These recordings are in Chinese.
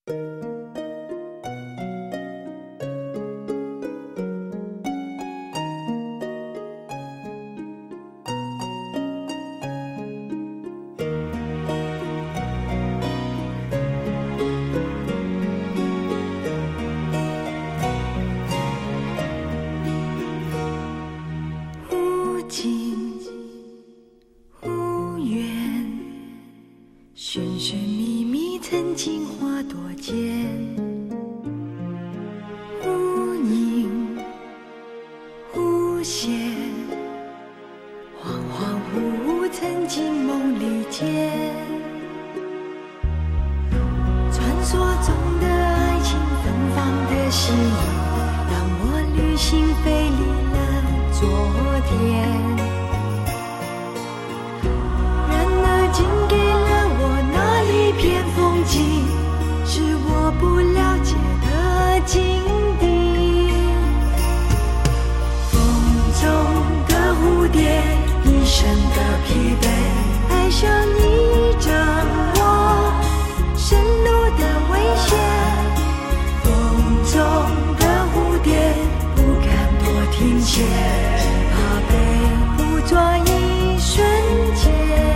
寻寻觅觅，曾经花朵间，忽隐忽现，恍恍惚惚，曾经梦里见。传说中的爱情，芬芳的吸引，让我旅行飞离了昨天。是我不了解的境地。风中的蝴蝶，一生的疲惫，爱上你掌握深入的危险。风中的蝴蝶，不敢多停歇，只怕被捕捉一瞬间。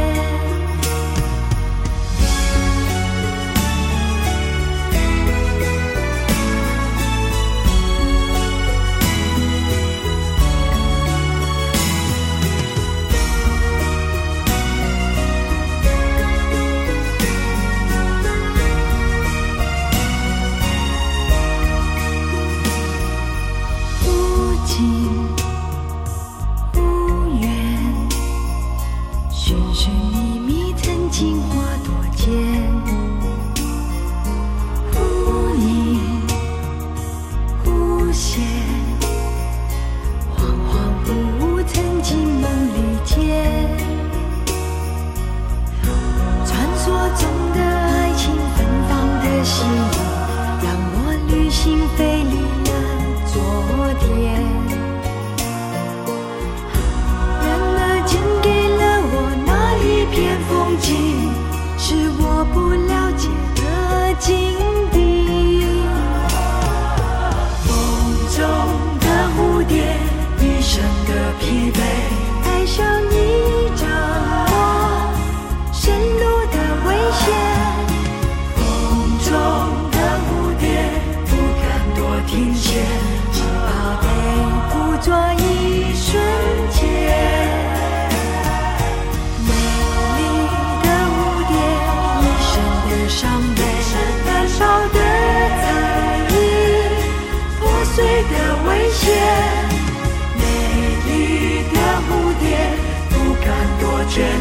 美丽的蝴蝶，不敢多眷